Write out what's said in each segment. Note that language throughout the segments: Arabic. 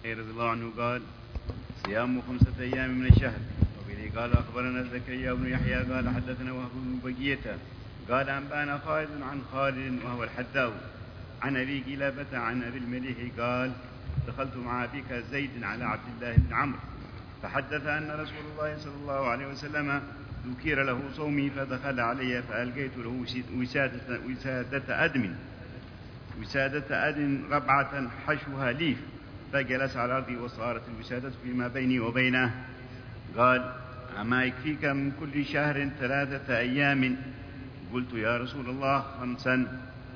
رضي الله عنه قال صيام 5 أيام من الشهر. وبه قال أخبرنا زكريا بن يحيى قال حدثنا وهب بن بقية قال أنبأنا خالد عن خالد وهو الحذاء عن أبي قلابة عن أبي المليح قال دخلت مع أبيك زيد على عبد الله بن عمرو فحدث أن رسول الله صلى الله عليه وسلم ذكر له صومي فدخل علي فألقيت له وسادة أدم ربعة حشوها ليف فجلس على الأرض وصارت الوسادة فيما بيني وبينه. قال أما يكفيك من كل شهر 3 أيام؟ قلت يا رسول الله 5.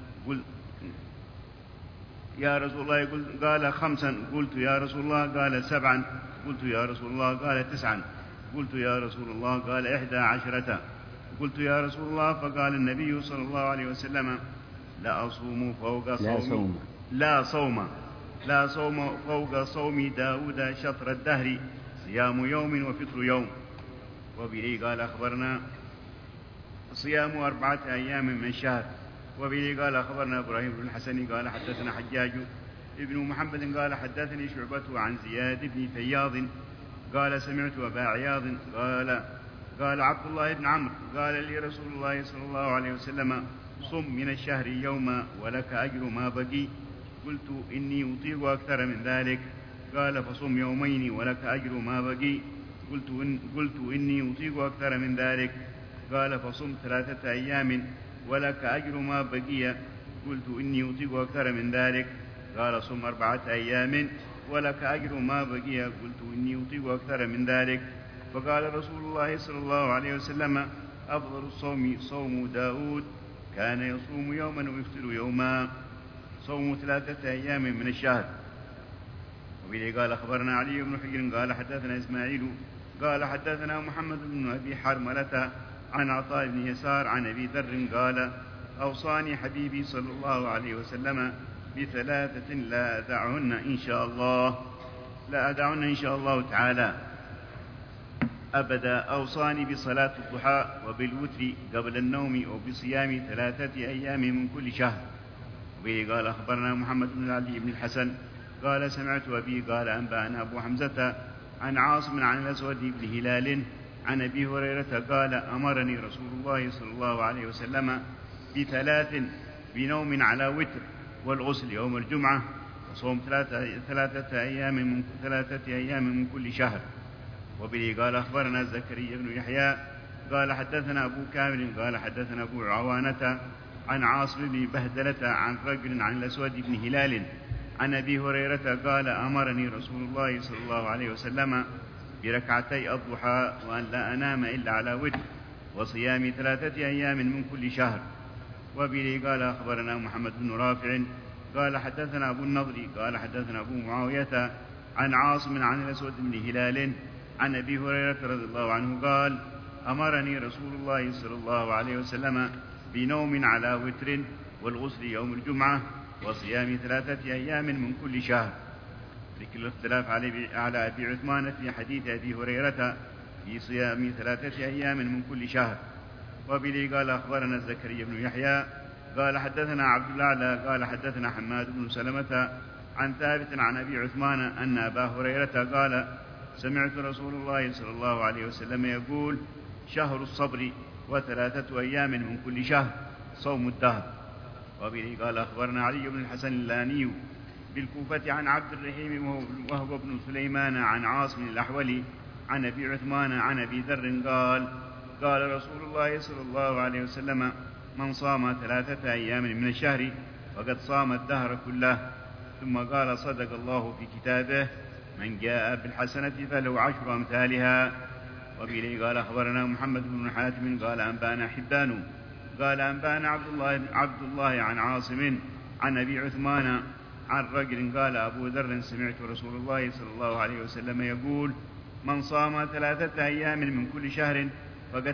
قال 5. قلت يا رسول الله قال 7. قلت يا رسول الله قال 9. قلت يا رسول الله قال 11. قلت يا رسول الله فقال النبي صلى الله عليه وسلم لا صوم فوق صوم داود شطر الدهر صيام يوم وفطر يوم. وبه قال أخبرنا صيام 4 أيام من الشهر. وبه قال أخبرنا إبراهيم بن الحسن قال حدثنا حجاج ابن محمد قال حدثني شعبة عن زياد بن فياض قال سمعت أبا عياض قال عبد الله بن عمرو قال لي رسول الله صلى الله عليه وسلم صم من الشهر يوما ولك أجر ما بقي. قلت إني أطيق أكثر من ذلك. قال فصم يومين ولك أجر ما بقي. قلت إني أطيق أكثر من ذلك. قال فصم 3 أيام ولك أجر ما بقي. قلت إني أطيق أكثر من ذلك. قال صم 4 أيام ولك أجر ما بقي. قلت إني أطيق أكثر من ذلك. فقال رسول الله صلى الله عليه وسلم أفضل الصوم صوم داود كان يصوم يوما ويفطر يوما صوم 3 أيام من الشهر. وبه قال أخبرنا علي بن حجر قال حدثنا إسماعيل قال حدثنا محمد بن أبي حرملة عن عطاء بن يسار عن أبي ذر قال أوصاني حبيبي صلى الله عليه وسلم ب3 لا أدعهن إن شاء الله تعالى أبدا. أوصاني بصلاة الضحى وبالوتر قبل النوم وبصيام 3 أيام من كل شهر. وبه قال أخبرنا محمد بن علي بن الحسن قال سمعت أبي قال أنبأنا أبو حمزة عن عاصم عن الأسود بن هلال عن أبي هريرة قال أمرني رسول الله صلى الله عليه وسلم ب3 بنوم على وتر والغسل يوم الجمعة وصوم 3 أيام من كل شهر. وبه قال أخبرنا زكريا بن يحيى قال حدثنا أبو كامل قال حدثنا أبو عوانة عن عاصم بن بهدلة عن رجل عن الأسود بن هلال عن أبي هريرة قال أمرني رسول الله صلى الله عليه وسلم بركعتي الضحى وأن لا أنام إلا على وتر وصيام 3 أيام من كل شهر. وبه قال أخبرنا محمد بن رافع قال حدثنا أبو النضر قال حدثنا أبو معاوية عن عاصم عن الأسود بن هلال عن أبي هريرة رضي الله عنه قال أمرني رسول الله صلى الله عليه وسلم بنوم على وتر والغسل يوم الجمعة وصيام 3 أيام من كل شهر. ذكر الاختلاف على أبي عثمان في حديث أبي هريرة في صيام 3 أيام من كل شهر. وبه قال أخبرنا زكريا بن يحيى قال حدثنا عبد الأعلى قال حدثنا حماد بن سلمة عن ثابت عن أبي عثمان أن أبا هريرة قال سمعت رسول الله صلى الله عليه وسلم يقول شهر الصبر و3 أيام من كل شهر صوم الدهر. وبه قال أخبرنا علي بن الحسن اللاني بالكوفة عن عبد الرحيم وهو ابن سليمان عن عاصم الأحولي عن أبي عثمان عن أبي ذر قال رسول الله صلى الله عليه وسلم من صام 3 أيام من الشهر فقد صام الدهر كله. ثم قال صدق الله في كتابه من جاء بالحسنة فله 10 أمثالها. وبه قال أخبرنا محمد بن حاتم قال أنبأنا حبان قال أنبأنا عبد الله عن عاصم عن أبي عثمان عن رجل قال أبو ذر سمعت رسول الله صلى الله عليه وسلم يقول من صام 3 أيام من كل شهر فقد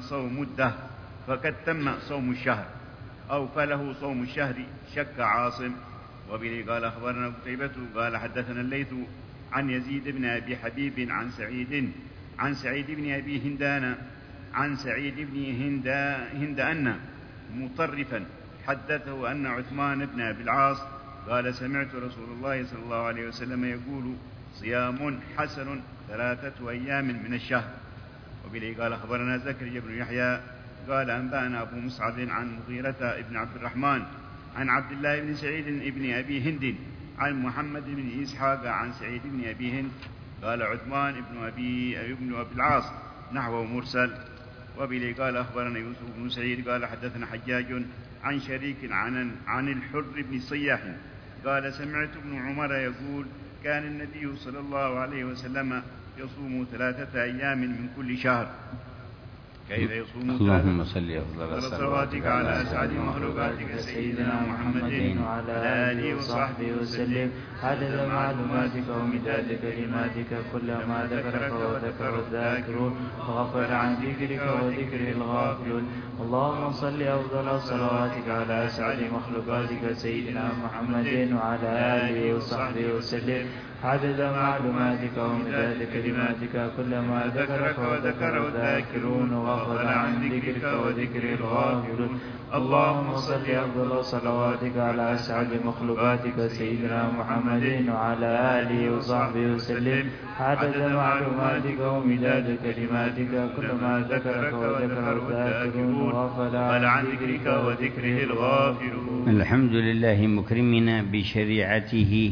تم صوم الشهر أو فله صوم الشهر شك عاصم. وبه قال أخبرنا قتيبة قال حدثنا الليث عن يزيد بن أبي حبيب عن سعيد بن أبي هندان عن سعيد بن هندان مطرفا حدثه أن عثمان بن أبي العاص قال سمعت رسول الله صلى الله عليه وسلم يقول صيام حسن 3 أيام من الشهر. وبه قال أخبرنا زكريا بن يحيى قال أنبأنا أبو مصعب عن مغيرة بن عبد الرحمن عن عبد الله بن سعيد بن أبي هند عن محمد بن إسحاق عن سعيد بن أبي هند قال عثمان بن أبي العاص نحوه مرسل. وبه قال أخبرنا يوسف بن سعيد قال حدثنا حجاج عن شريك عن الحر بن صياح قال سمعت ابن عمر يقول كان النبي صلى الله عليه وسلم يصوم 3 أيام من كل شهر. كيف يصوم؟ اللهم صل أفضل صلواتك على أسعد مخلوقاتك سيدنا محمد وعلى آله وصحبه وسلم عدد معلوماتك ومداد كلماتك كلما ذكرك وذكر الذاكرون وغفل عن ذكرك وذكر الغافلون. اللهم صل أفضل صلواتك على أسعد مخلوقاتك سيدنا محمد وعلى آله وصحبه وسلم عدد معلوماتك ومداد كلماتك كلما ذكرك وذكر الذاكرون وغفل عن ذكرك وذكر الغافلون. اللهم صل أفضل صلواتك على أسعد مخلوقاتك سيدنا محمد وعلى آله وصحبه وسلم عدد معلوماتك ومداد كلماتك كلما ذكرك وذكر الذاكرون وغفل عن ذكرك وذكره الغافلون. الحمد لله مكرمنا بشريعته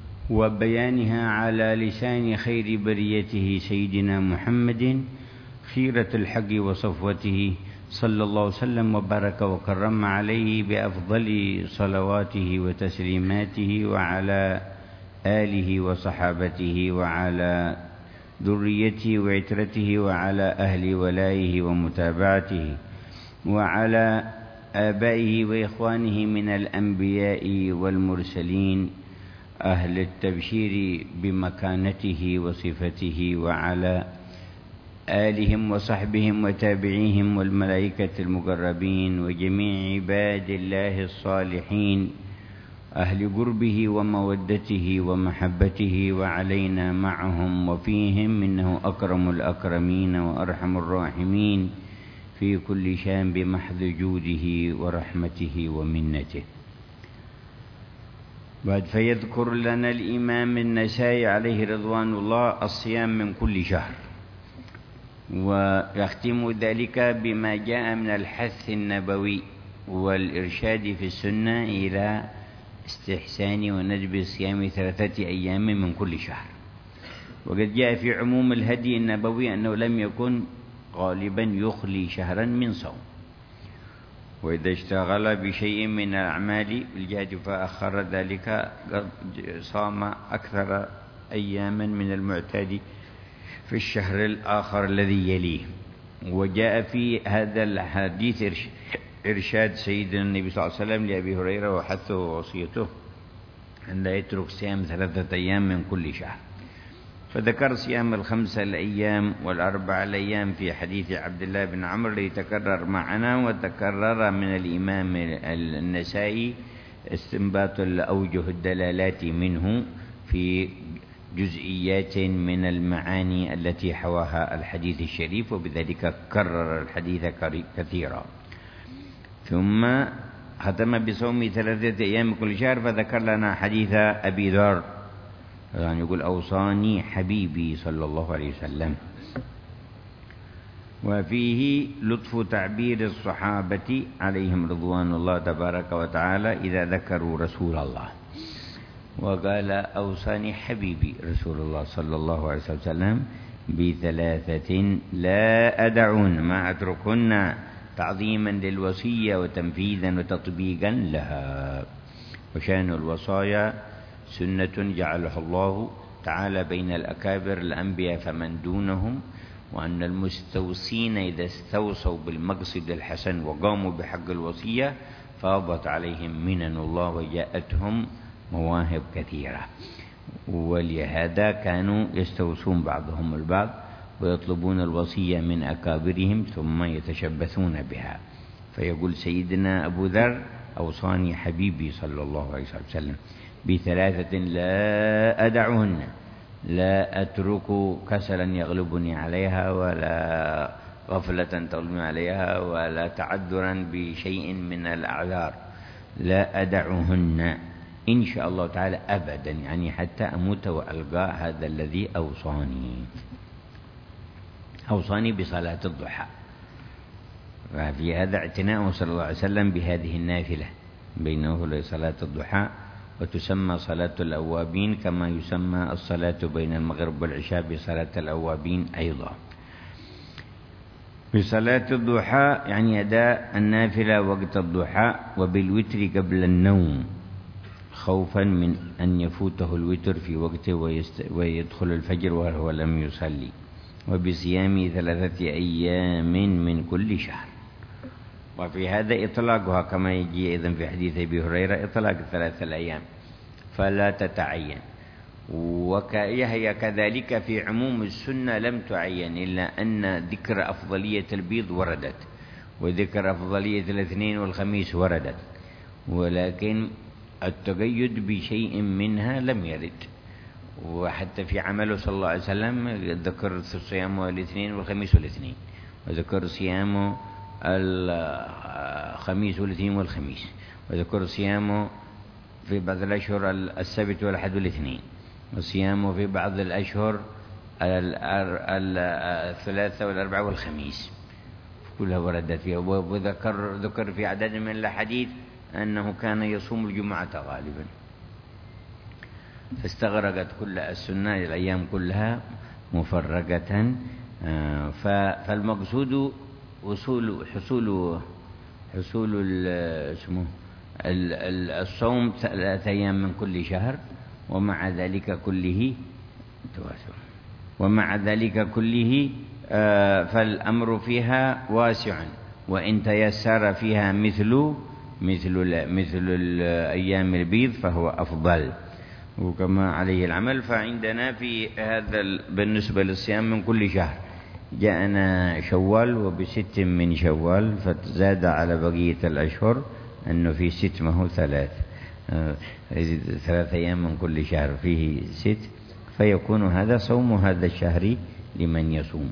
وبيانها على لسان خير بريته سيدنا محمد خيرة الحق وصفوته صلى الله وسلم وبارك وكرم عليه بأفضل صلواته وتسليماته وعلى آله وصحابته وعلى ذريته وعترته وعلى أهل ولائه ومتابعته وعلى آبائه وإخوانه من الأنبياء والمرسلين أهل التبشير بمكانته وصفته وعلى آلهم وصحبهم وتابعيهم والملائكة المقربين وجميع عباد الله الصالحين أهل قربه ومودته ومحبته وعلينا معهم وفيهم إنه أكرم الأكرمين وأرحم الراحمين في كل شان بمحض جوده ورحمته ومنته. بعد فيذكر لنا الإمام النسائي عليه رضوان الله الصيام من كل شهر، ويختم ذلك بما جاء من الحث النبوي والإرشاد في السنة إلى استحسان وندب صيام 3 أيام من كل شهر. وقد جاء في عموم الهدي النبوي أنه لم يكن غالبا يخلي شهرا من صوم، وإذا اشتغل بشيء من الأعمال بالجهد فأخر ذلك صام أكثر أياما من المعتاد في الشهر الآخر الذي يليه. وجاء في هذا الحديث إرشاد سيدنا النبي صلى الله عليه وسلم لأبي هريرة وحثه ووصيته أن لا يترك صيام 3 أيام من كل شهر، فذكر صيام 5 الأيام وال4 الأيام في حديث عبد الله بن عمرو الذي تكرر معنا، وتكرر من الإمام النسائي استنباط الأوجه الدلالات منه في جزئيات من المعاني التي حواها الحديث الشريف، وبذلك كرر الحديث كثيرا. ثم ختم بصوم 3 أيام كل شهر، فذكر لنا حديث أبي ذر يعني يقول أوصاني حبيبي صلى الله عليه وسلم، وفيه لطف تعبير الصحابة عليهم رضوان الله تبارك وتعالى إذا ذكروا رسول الله، وقال أوصاني حبيبي رسول الله صلى الله عليه وسلم ب3 لا أدعون ما أتركن تعظيما للوصية وتنفيذا وتطبيقا لها. وشان الوصايا سنة جعلها الله تعالى بين الأكابر الأنبياء فمن دونهم، وأن المستوصين إذا استوصوا بالمقصد الحسن وقاموا بحق الوصية فاضت عليهم منن الله وجاءتهم مواهب كثيرة، ولهذا كانوا يستوصون بعضهم البعض ويطلبون الوصية من أكابرهم ثم يتشبثون بها. فيقول سيدنا أبو ذر أوصاني حبيبي صلى الله عليه وسلم ب3 لا أدعهن، لا أترك كسلا يغلبني عليها ولا غفلة تغلبني عليها ولا تعذرا بشيء من الأعذار، لا أدعهن إن شاء الله تعالى أبدا، يعني حتى أموت وألقى هذا الذي أوصاني بصلاة الضحى. ففي هذا اعتناء صلى الله عليه وسلم بهذه النافلة بينه وبين صلاة الضحى، وتسمى صلاة الأوابين كما يسمى الصلاة بين المغرب والعشاء بصلاة الأوابين أيضا. بصلاة الضحى يعني أداء النافلة وقت الضحى، وبالوتر قبل النوم خوفا من أن يفوته الوتر في وقته ويدخل الفجر وهو لم يصلي، وبصيام 3 أيام من كل شهر. وفي هذا إطلاقها كما يجي أيضا في حديث أبي هريرة إطلاق 3 أيام فلا تتعين، وهي كذلك في عموم السنة لم تعين، إلا أن ذكر أفضلية البيض وردت، وذكر أفضلية الاثنين والخميس وردت، ولكن التقيد بشيء منها لم يرد. وحتى في عمله صلى الله عليه وسلم ذكر صيام الاثنين والخميس والاثنين، وذكر صيام الخميس والاثنين والخميس، وذكر صيامه في بعض الأشهر السبت والأحد والاثنين، وصيامه في بعض الأشهر الثلاثاء والأربعاء والخميس، كلها وردت فيها. وذكر في عدد من الأحاديث أنه كان يصوم الجمعة غالبا، فاستغرقت كل السنة الأيام كلها مفرقة. فالمقصود حصول الصوم 3 أيام من كل شهر، ومع ذلك كله فالأمر فيها واسع، وإن تيسر فيها مثل الأيام البيض فهو أفضل، وكما عليه العمل. فعندنا في هذا بالنسبة للصيام من كل شهر جاءنا شوال، وب6 من شوال فزاد على بقية الأشهر أنه في 6 ما هو 3 أيام من كل شهر فيه 6، فيكون هذا صوم هذا الشهر لمن يصوم.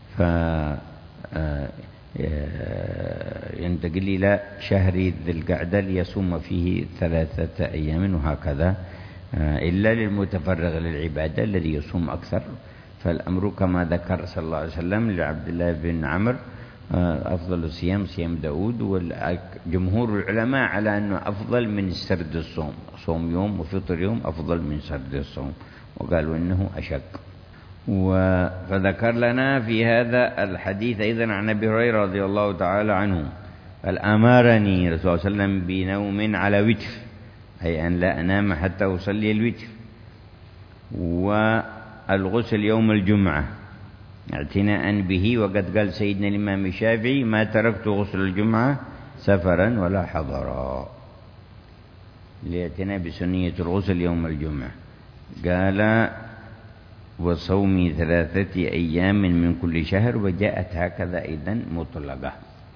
ينتقل إلى شهر ذي القعدة ليصوم فيه 3 أيام، وهكذا إلا للمتفرغ للعبادة الذي يصوم أكثر، فالأمر كما ذكر صلى الله عليه وسلم لعبد الله بن عمرو أفضل الصيام صيام داود، وجمهور العلماء على أنه أفضل من سرد الصوم، صوم يوم وفطر يوم أفضل من سرد الصوم، وقالوا إنه أشق. فذكر لنا في هذا الحديث أيضا عن أبي هريرة رضي الله تعالى عنه قال: أمرني رسول الله صلى الله عليه وسلم بنوم على وتر، أي أن لا أنام حتى أصلي الوتر، والغسل يوم الجمعة اعتناء به. وقد قال سيدنا الإمام الشافعي: ما تركت غسل الجمعة سفرا ولا حضرا، لاعتناء بسنية الغسل يوم الجمعة. قال: وصوم 3 أيام من كل شهر، وجاءت هكذا أيضا مطلقة.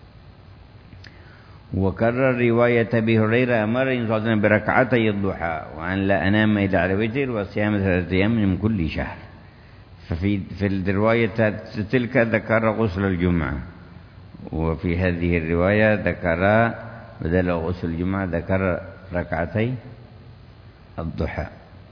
وكرر رواية أبي هريرة: أمرني صلى الله عليه وسلم بركعتي الضحى، وأن لا أنام إلا على وتر، وصيام 3 أيام من كل شهر. ففي الرواية تلك ذكر غسل الجمعة، وفي هذه الرواية ذكر بدل غسل الجمعة ذكر ركعتي الضحى.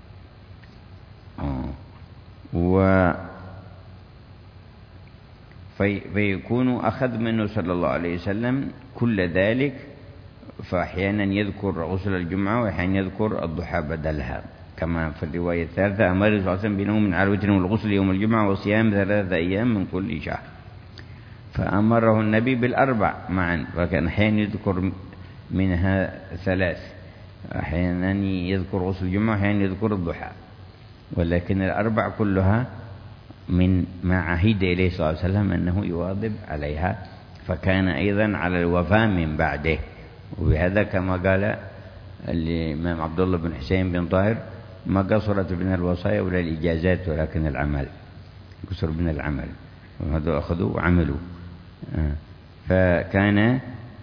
فيكون أخذ منه صلى الله عليه وسلم كل ذلك، فأحيانا يذكر غسل الجمعة وأحيانا يذكر الضحى بدلها، كما في الرواية الثالثة: أمر صلى الله عليه وسلم بنوم على الوتر والغسل يوم الجمعة، وصيام 3 أيام من كل شهر. فأمره النبي بال4 معا، وكان أحيانا يذكر منها 3، أحيانا يذكر غسل الجمعة وأحيانا يذكر الضحى، ولكن ال4 كلها من ما عهد إليه صلى الله عليه وسلم أنه يواظب عليها، فكان أيضا على الوفاء من بعده. وبهذا كما قال الإمام عبد الله بن حسين بن طاهر: ما قصرت بنا الوصايا ولا الإجازات، ولكن العمل قصر بنا العمل، وهذا أخذوا وعملوا. فكان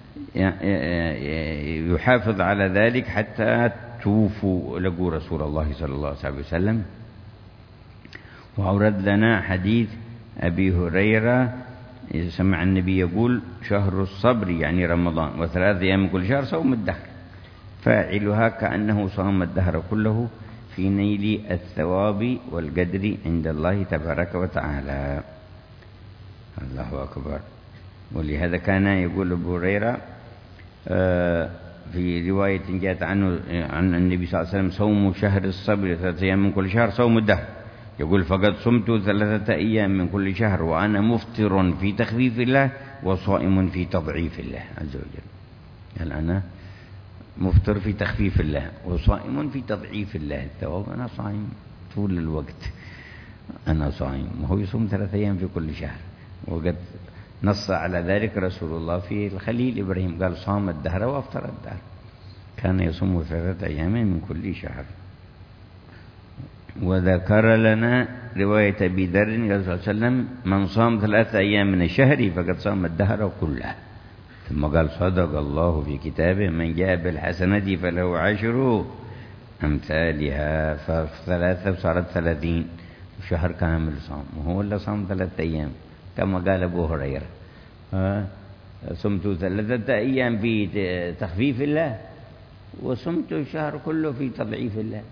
يحافظ على ذلك حتى توفوا لقوا رسول الله صلى الله عليه وسلم. وأورد لنا حديث أبي هريرة: سمع النبي يقول: شهر الصبر يعني رمضان، و3 أيام من كل شهر صوم الدهر. فاعلها كأنه صام الدهر كله في نيل الثواب والقدر عند الله تبارك وتعالى. الله أكبر. ولهذا كان يقول أبو هريرة في رواية جاءت عنه عن النبي صلى الله عليه وسلم: صوم شهر الصبر 3 أيام من كل شهر صوم الدهر. يقول: فقد صمت 3 أيام من كل شهر وأنا مفطر في تخفيف الله وصائم في تضعيف الله عز وجل. يعني أنا مفطر في تخفيف الله وصائم في تضعيف الله الثواب. أنا صائم طول الوقت، أنا صائم، وهو يصوم 3 أيام في كل شهر. وقد نص على ذلك رسول الله في الخليل إبراهيم، قال: صام الدهر وأفطر الدهر. كان يصوم 3 أيام من كل شهر. وذكر لنا رواية أبي ذر قال صلى الله عليه وسلم: من صام 3 أيام من الشهر فقد صام الدهر كله. ثم قال: صدق الله في كتابه: من جاء بالحسنة فله 10 أمثالها. ف3 صارت 30 شهر كامل صام، وهو اللي صام 3 أيام كما قال أبو هريرة: صمت 3 أيام في تخفيف الله وصمت الشهر كله في تضعيف الله.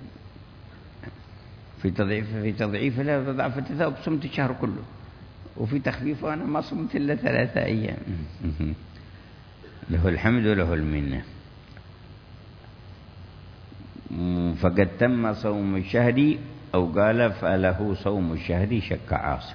في تضعيف الله فضعف الثواب صمت الشهر كله، وفي تخفيفه أنا ما صمت إلا 3 أيام. له الحمد وله المنة. فقد تم صوم الشهر، أو قال: فله صوم الشهر، شك عاصم.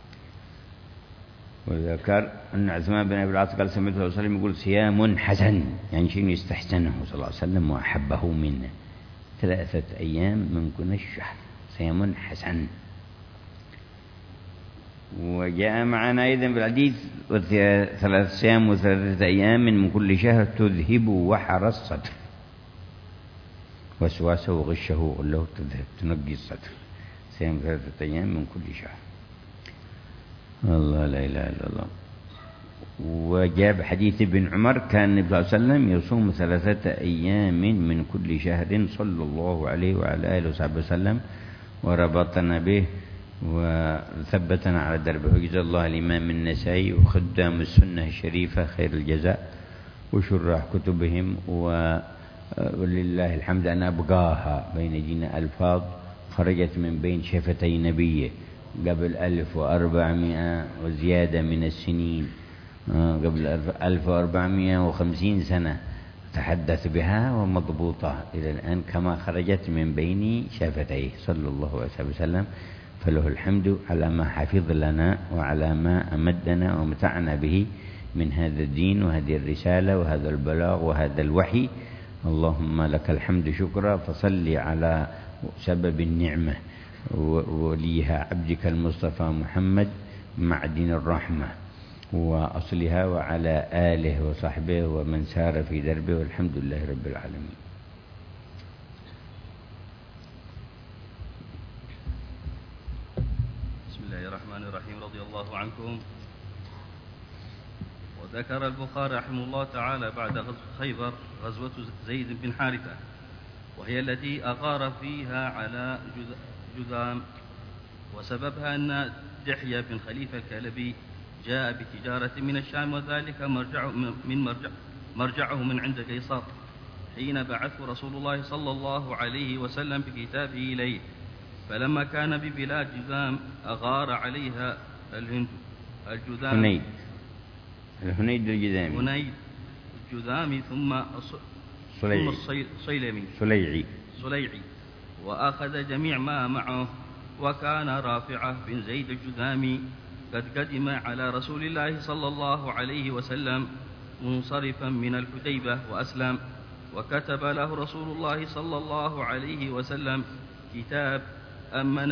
وذكر أن عثمان بن أبي العاص قال: سمعت الرسول صلى الله عليه وسلم يقول: صيام حسن، يعني شيء يستحسنه صلى الله عليه وسلم وأحبه منا، 3 أيام من كل الشهر، صيام حسن. وجاء معنا أيضا بالحديث: 3 صيام و3 أيام من كل شهر تذهب وحر الصدر، وسواسه وغشه وغله تنقي الصدر. صيام 3 أيام من كل شهر. الله، لا إله إلا الله. وجاء بحديث ابن عمر: كان النبي صلى الله عليه وسلم يصوم 3 أيام من كل شهر صلى الله عليه وعلى آله وصحبه وسلم، وربطنا به وثبتنا على دربه. وجزا الله الإمام النسائي وخدام السنة الشريفة خير الجزاء، وشراح كتبهم، ولله الحمد أن أبقاها بين جينا ألفاظ خرجت من بين شفتي نبيه قبل 1400 وزيادة من السنين، قبل 1450 سنة تحدث بها ومضبوطة إلى الآن كما خرجت من بين شفتيه صلى الله عليه وسلم. فله الحمد على ما حفظ لنا وعلى ما أمدنا ومتعنا به من هذا الدين وهذه الرسالة وهذا البلاغ وهذا الوحي. اللهم لك الحمد شكرا. فصل على سبب النعمة وليها عبدك المصطفى محمد معدن الرحمة وأصلها، وعلى آله وصحبه ومن سار في دربه، والحمد لله رب العالمين. بسم الله الرحمن الرحيم. رضي الله عنكم. وذكر البخاري رحمه الله تعالى بعد غزوة خيبر غزوة زيد بن حارثة، وهي التي أغار فيها على جذام، وسببها أن دحية بن خليفة الكلبي جاء بتجارة من الشام، وذلك مرجعه من عند قيصر، حين بعثه رسول الله صلى الله عليه وسلم بكتابه إليه. فلما كان ببلاد جذام أغار عليها الهنيد الجذامي ثم صليعي، وأخذ جميع ما معه. وكان رافعة بن زيد الجذامي قد قدم على رسول الله صلى الله عليه وسلم منصرفا من الحديبة وأسلم، وكتب له رسول الله صلى الله عليه وسلم كتاب أمن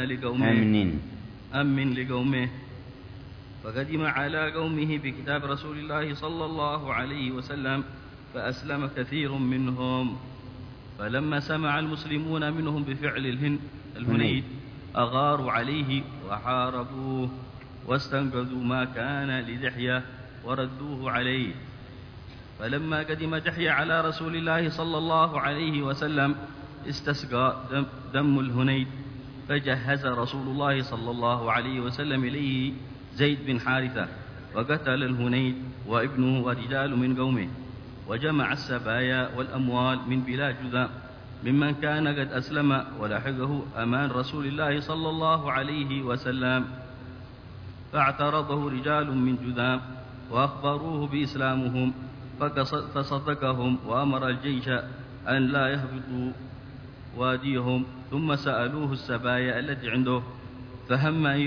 لقومه. فقدم على قومه بكتاب رسول الله صلى الله عليه وسلم، فأسلم كثير منهم. فلما سمع المسلمون منهم بفعل الهنيد أغاروا عليه وحاربوه، واستنقذوا ما كان لدحية وردوه عليه. فلما قدم دحية على رسول الله صلى الله عليه وسلم استسقى دم الهنيد، فجهز رسول الله صلى الله عليه وسلم إليه زيد بن حارثة، وقتل الهنيد وابنه ورجال من قومه. وجمع السبايا والأموال من بلاد جذام ممن كان قد أسلم ولحقه أمان رسول الله صلى الله عليه وسلم. فاعترضه رجال من جذام وأخبروه بإسلامهم فصدقهم وأمر الجيش أن لا يهبطوا واديهم، ثم سألوه السبايا التي عنده فهم أن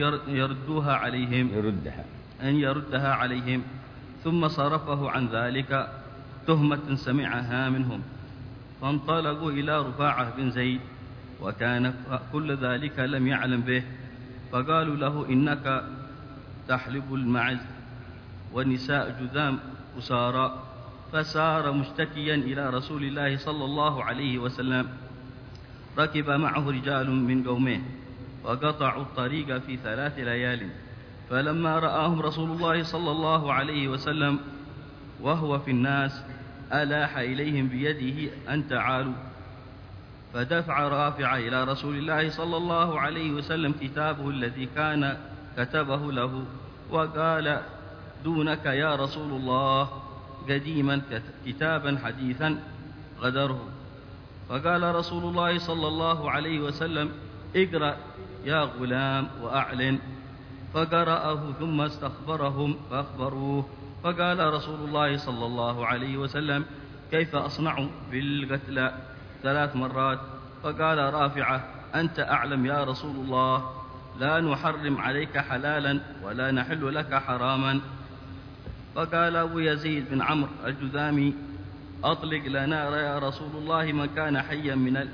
يردها عليهم ثم صرفه عن ذلك تهمة سمعها منهم. فانطلقوا إلى رفاعة بن زيد وكان كل ذلك لم يعلم به، فقالوا له إنك تحلب المعز ونساء جذام أسارى. فسار مشتكيا إلى رسول الله صلى الله عليه وسلم. ركب معه رجال من قومه وقطعوا الطريق في 3 ليال، فلما رآهم رسول الله صلى الله عليه وسلم وهو في الناس ألاح إليهم بيده أن تعالوا، فدفع رافع إلى رسول الله صلى الله عليه وسلم كتابه الذي كان كتبه له وقال دونك يا رسول الله قديما كتابا حديثا غدره. فقال رسول الله صلى الله عليه وسلم اقرأ يا غلام وأعلن. فقرأه ثم استخبرهم فأخبروه، فقال رسول الله صلى الله عليه وسلم كيف أصنع بالقتلى 3 مرات؟ فقال رافعة أنت أعلم يا رسول الله، لا نحرم عليك حلالا ولا نحل لك حراما. فقال أبو يزيد بن عمرو الجذامي أطلق لنا يا رسول الله من كان حيا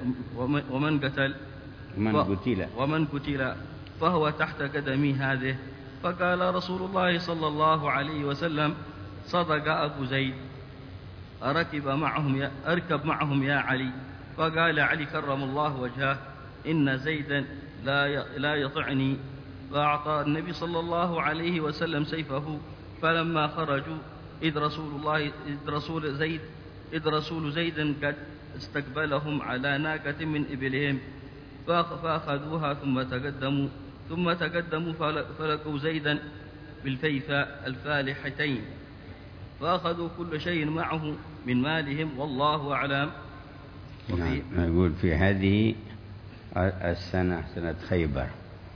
ومن قتل فهو تحت قدمي هذه. فقال رسول الله صلى الله عليه وسلم صدق أبو زيد، أركب معهم يا علي. فقال علي كرم الله وجهه إن زيدا لا يطعني. فأعطى النبي صلى الله عليه وسلم سيفه. فلما خرجوا إذ رسول زيد قد استقبلهم على ناقة من إبلهم، فأخذوها ثم تقدموا فلقوا زيدا بالفيفاء الفالحتين، فأخذوا كل شيء معه من مالهم والله أعلم. نقول في هذه السنة سنة خيبر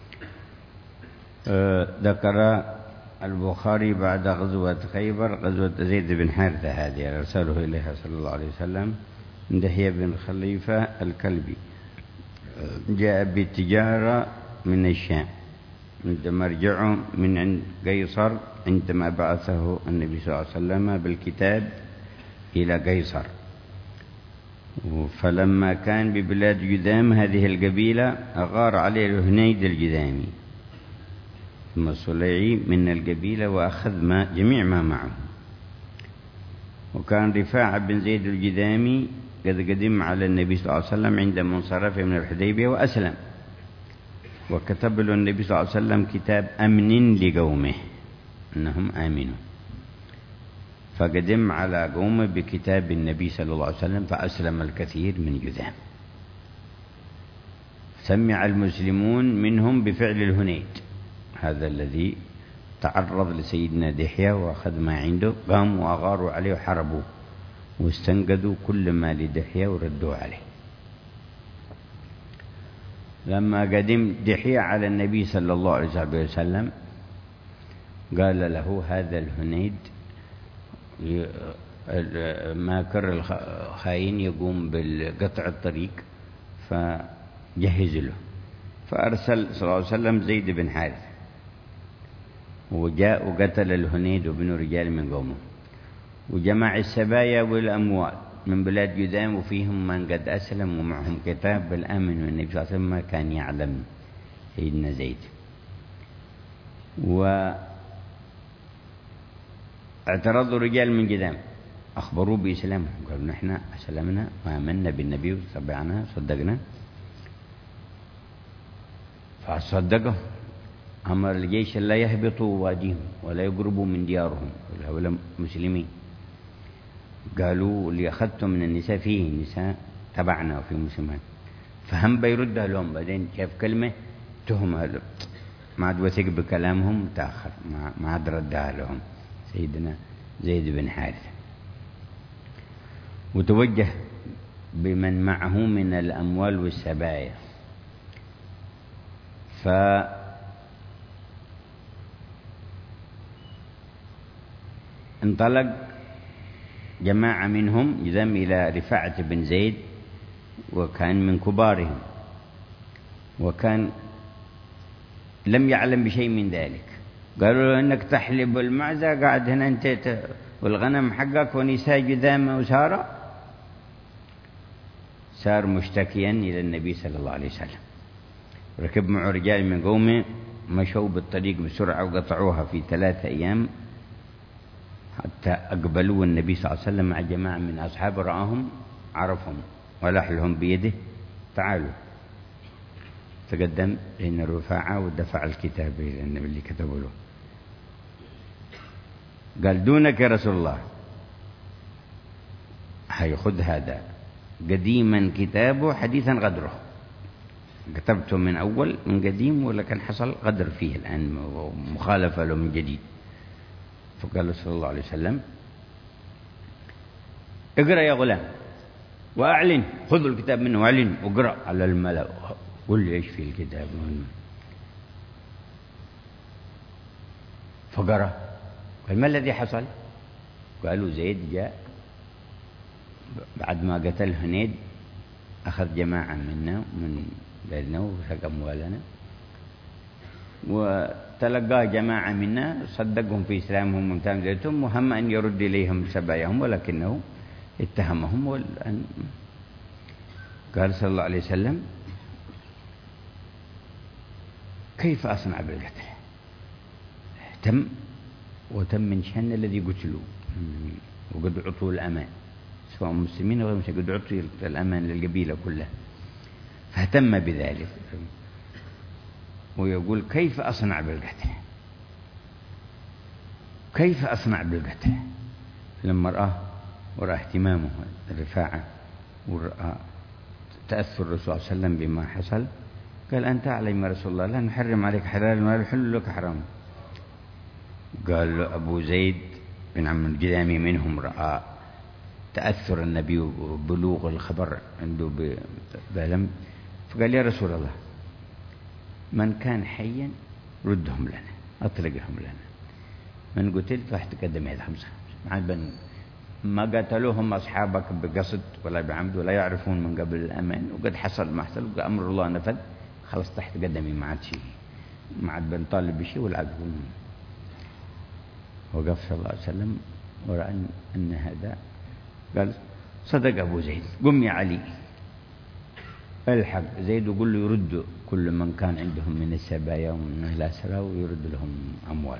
ذكر البخاري بعد غزوة خيبر غزوة زيد بن حارثة هذه أرسله إليها صلى الله عليه وسلم من دحية بن خليفة الكلبي، جاء بالتجارة من الشام عندما رجعوا من عند قيصر، عندما بعثه النبي صلى الله عليه وسلم بالكتاب إلى قيصر. فلما كان ببلاد جذام هذه القبيلة أغار عليه الهنيد الجذامي ثم الصليعي من القبيلة وأخذ جميع ما معه. وكان رفاعة بن زيد الجذامي قد قدم على النبي صلى الله عليه وسلم عندما انصرف من الحديبية وأسلم، وكتب له النبي صلى الله عليه وسلم كتاب أمن لقومه أنهم آمنوا، فقدم على قومه بكتاب النبي صلى الله عليه وسلم فأسلم الكثير من جذام. سمع المسلمون منهم بفعل الهنيد هذا الذي تعرض لسيدنا دحية وأخذ ما عنده، قاموا وأغاروا عليه وحربوا واستنقذوا كل ما لدحية وردوا عليه. لما قدم دحية على النبي صلى الله عليه وسلم قال له هذا الهنيد ماكر الخاين يقوم بالقطع الطريق فجهز له. فأرسل صلى الله عليه وسلم زيد بن حارثة وجاء وقتل الهنيد وابن رجال من قومه، وجمع السبايا والأموال من بلاد جذام، وفيهم من قد أسلم ومعهم كتاب بالأمن، والنبي صلى الله عليه وسلم ما كان يعلم سيدنا زيد. واعترضوا رجال من جذام أخبروه بإسلامهم، قالوا نحن أسلمنا وآمنا بالنبي وتبعنا صدقنا، فصدقوا. أمر الجيش لا يهبطوا واديهم ولا يقربوا من ديارهم هؤلاء مسلمين. قالوا اللي أخذتم من النساء فيه نساء تبعنا وفي مسلمان، فهم بيردها لهم. بعدين شاف كلمة تهمة ما عاد وثق بكلامهم تأخر، ما عاد ردها لهم سيدنا زيد بن حارثة. وتوجه بمن معه من الأموال والسبايا. فانطلق جماعة منهم يذم إلى رفاعة بن زيد، وكان من كبارهم، وكان لم يعلم بشيء من ذلك. قالوا له إنك تحلب المعزة قاعد هنا أنت والغنم حقك ونساء جذامة وسارة. صار مشتكيا إلى النبي صلى الله عليه وسلم. ركب معه رجال من قومه، مشوا بالطريق بسرعة وقطعوها في 3 أيام حتى أقبلوا النبي صلى الله عليه وسلم مع جماعة من أصحابه، رآهم عرفهم ولح لهم بيده تعالوا. تقدم إلى رفاعة ودفع الكتاب إلى النبي اللي كتبوا له. قال دونك يا رسول الله، هيخذ هذا قديما كتابه حديثا غدره، كتبته من أول من قديم ولكن حصل غدر فيه الآن مخالفة له من جديد. فقال صلى الله عليه وسلم اقرأ يا غلام وأعلن، خذوا الكتاب منه وأعلن واقرأ على الملأ، قل لي ايش في الكتاب. فقرأ. قال ما الذي حصل؟ قالوا زيد جاء بعد ما قتل هنيد، أخذ جماعة منا من بيننا وسرق أموالنا، وتلقى جماعة منا صدقهم في إسلامهم ومتاملتهم، وهم أن يرد إليهم سباياهم ولكنه اتهمهم. قال صلى الله عليه وسلم كيف أصنع بالقتل؟ اهتم وتم من شأن الذي قتلوا، وقد عطوا الأمان سواء مسلمين أو غير مسلمين، قد عطوا الأمان للقبيلة كلها، فاهتم بذلك. ويقول كيف أصنع بالقتل؟ كيف أصنع بالقتل؟ لما ورأى اهتمامه الرفاعة ورأى تأثر الرسول صلى الله عليه وسلم بما حصل، قال أنت أعلم يا رسول الله، لا نحرم عليك حلال ولا نحل لك حرام. قال له أبو زيد بن عم الجذامي منهم رأى تأثر النبي وبلوغ الخبر عنده بلم، فقال يا رسول الله من كان حيا ردهم لنا، أطلقهم لنا، من قتلت راح تقدم هذا 5 ما قتلوهم أصحابك بقصد ولا بعمد ولا يعرفون من قبل الأمان، وقد حصل ما حصل وأمر الله نفذ، خلاص تحت قدمي ما عاد شيء، ما عاد بنطالب بشيء والعقل. وقف صلى الله عليه وسلم ورأى أن هذا، قال صدق أبو زيد، قم يا علي الحق زيد وقل له يرد كل من كان عندهم من السبايا ومن الأسرى ويرد لهم أموال.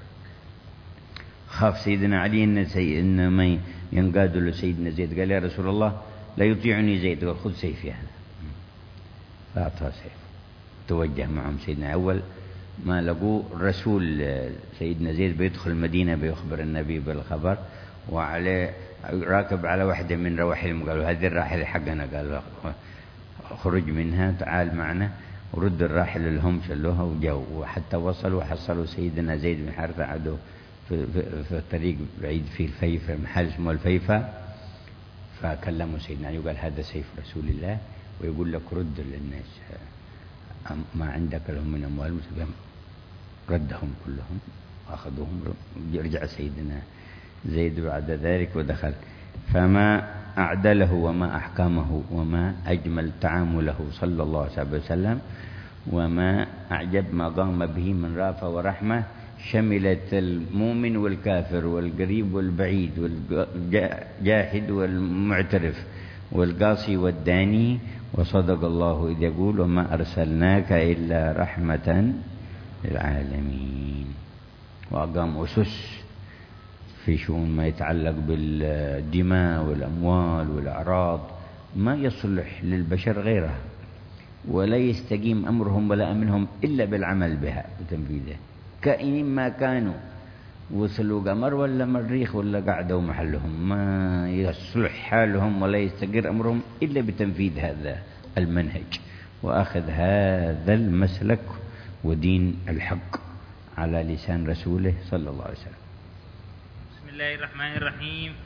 خاف سيدنا علي إن ما ينقاد له سيدنا زيد، قال يا رسول الله لا يطيعني زيد، قال خذ سيفي هذا، فأعطاه سيف. توجه معهم سيدنا. أول ما لقوا الرسول سيدنا زيد بيدخل المدينة بيخبر النبي بالخبر، وعليه راكب على واحدة من رواحلهم، قالوا هذه الراحلة حقنا، قالوا خرج منها تعال معنا، ورد الراحلة لهم شلوها وجاوا، وحتى وصلوا وحصلوا سيدنا زيد بن حارثة عدو في الطريق بعيد في الفيفا، محل اسمه الفيفا. فكلموا سيدنا علي وقال هذا سيف رسول الله، ويقول لك رد للناس ما عندك لهم من أموال مسلم. ردهم كلهم وأخذوهم. رجع سيدنا زيد بعد ذلك ودخل، فما أعدله وما أحكامه وما أجمل تعامله صلى الله عليه وسلم، وما أعجب ما قام به من رافة ورحمة، شملت المؤمن والكافر والقريب والبعيد والجاحد والمعترف والقاصي والداني. وصدق الله إذ يقول وما أرسلناك إلا رحمة للعالمين. وأقام أسس في شؤون ما يتعلق بالدماء والأموال والأعراض ما يصلح للبشر غيرها، ولا يستقيم أمرهم ولا أمنهم إلا بالعمل بها وتنفيذها، كائنين ما كانوا، وصلوا قمر ولا مريخ ولا قعدوا محلهم، ما يصلح حالهم ولا يستقر أمرهم إلا بتنفيذ هذا المنهج وأخذ هذا المسلك ودين الحق على لسان رسوله صلى الله عليه وسلم. بسم الله الرحمن الرحيم.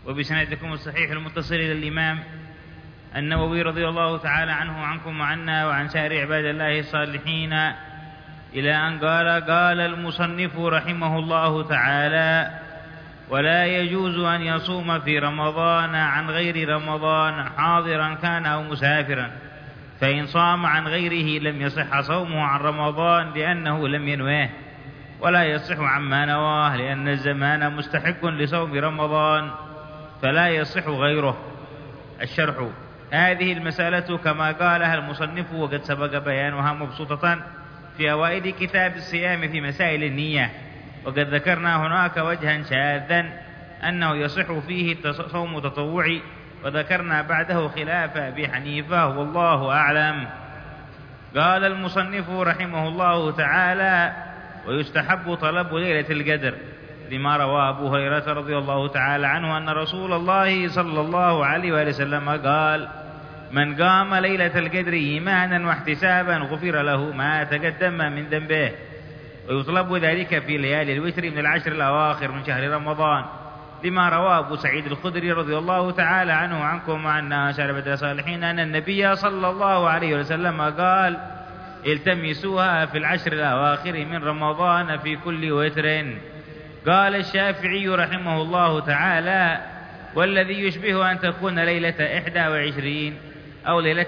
وبسندكم الصحيح المتصل إلى الإمام النووي رضي الله تعالى عنه وعنكم وعنا وعن سائر عباد الله الصالحين إلى أن قال المصنف رحمه الله تعالى: ولا يجوز أن يصوم في رمضان عن غير رمضان حاضرا كان أو مسافرا، فإن صام عن غيره لم يصح صومه عن رمضان لأنه لم ينويه، ولا يصح عما نواه لأن الزمان مستحق لصوم رمضان فلا يصح غيره. الشرح: هذه المسألة كما قالها المصنف وقد سبق بيانها مبسوطة في أوائل كتاب الصيام في مسائل النية، وقد ذكرنا هناك وجها شاذا أنه يصح فيه صوم تطوعي، وذكرنا بعده خلاف أبي حنيفة والله أعلم. قال المصنف رحمه الله تعالى: ويستحب طلب ليلة القدر لما روى أبو هريرة رضي الله تعالى عنه أن رسول الله صلى الله عليه وسلم قال: من قام ليلة القدر إيمانا واحتسابا غفر له ما تقدم من ذنبه. ويطلب ذلك في ليالي الوتر من العشر الأواخر من شهر رمضان لما روى أبو سعيد الخدري رضي الله تعالى عنه وعنكم وعنا شربة الصالحين أن النبي صلى الله عليه وسلم قال: التمسوها في العشر الأواخر من رمضان في كل وتر. قال الشافعي رحمه الله تعالى: والذي يشبه أن تكون ليلة 21 أو ليلة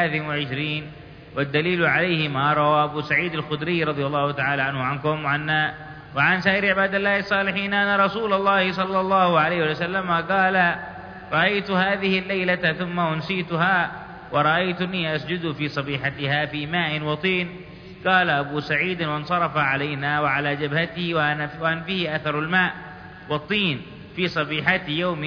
23، والدليل عليه ما روى أبو سعيد الخدري رضي الله تعالى عنه عنكم وعنا وعن سائر عباد الله الصالحين أن رسول الله صلى الله عليه وسلم قال: رأيت هذه الليلة ثم أنسيتها، ورأيتني أسجد في صبيحتها في ماء وطين. قال أبو سعيد: وانصرف علينا وعلى جبهته وأنفه أثر الماء والطين في صبيحة يوم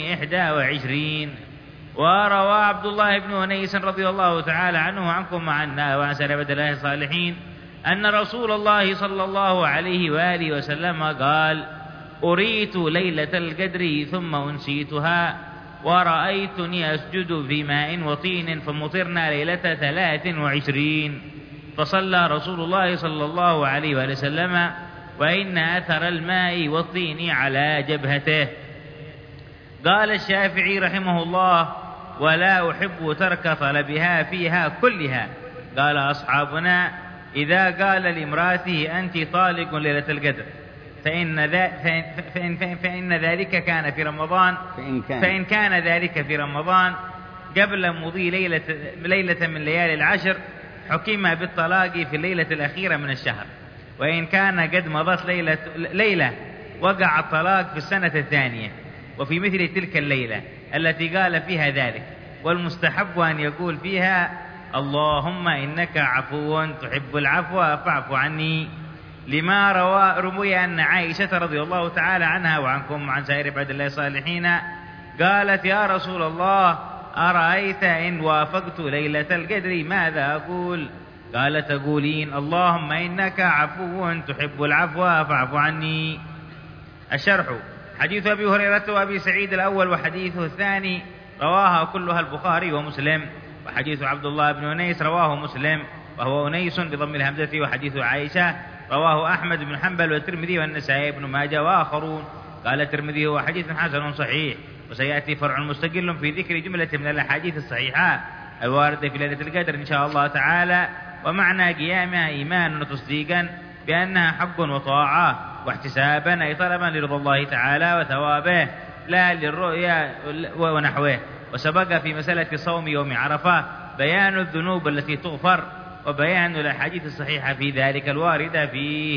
21. وروى عبد الله بن أنيس رضي الله تعالى عنه وعنكم معنا وعن سائر عباد الله الصالحين أن رسول الله صلى الله عليه وآله وسلم قال: أريت ليلة القدر ثم أنسيتها، ورأيتني أسجد في ماء وطين، فمطرنا ليلة 23، فصلى رسول الله صلى الله عليه وآله وسلم وإن أثر الماء والطين على جبهته. قال الشافعي رحمه الله: ولا أحب ترك طلبها فيها كلها. قال أصحابنا: إذا قال لامرأته أنت طالق ليلة القدر فإن ذلك كان في رمضان، فإن كان ذلك في رمضان قبل مضي ليلة من ليالي العشر حكم بالطلاق في الليلة الأخيرة من الشهر، وإن كان قد مضت ليلة وقع الطلاق في السنة الثانية وفي مثل تلك الليلة التي قال فيها ذلك. والمستحب أن يقول فيها: اللهم إنك عفو تحب العفو فاعف عني، لما روي أن عائشة رضي الله تعالى عنها وعنكم وعن سائر عباد الله الصالحين قالت: يا رسول الله، أرأيت إن وافقت ليلة القدر ماذا أقول؟ قال: تقولين: اللهم إنك عفو تحب العفو فاعف عني. الشرح: حديث أبي هريرة وأبي سعيد الأول وحديثه الثاني رواها كلها البخاري ومسلم، وحديث عبد الله بن أنيس رواه مسلم وهو أنيس بضم الهمزة، وحديث عائشة رواه أحمد بن حنبل والترمذي والنسائي بن ماجه وآخرون. قال الترمذي: هو حديث حسن صحيح، وسيأتي فرع مستقل في ذكر جملة من الأحاديث الصحيحة الواردة في ليلة القدر إن شاء الله تعالى، ومعنى قيامها إيمانا وتصديقا بأنها حق وطاعة واحتسابا، أي طلبا لرضا الله تعالى وثوابه لا للرؤيا ونحوه. وسبق في مسألة صوم يوم عرفة بيان الذنوب التي تغفر وبيان الأحاديث الصحيحة في ذلك الواردة فيه.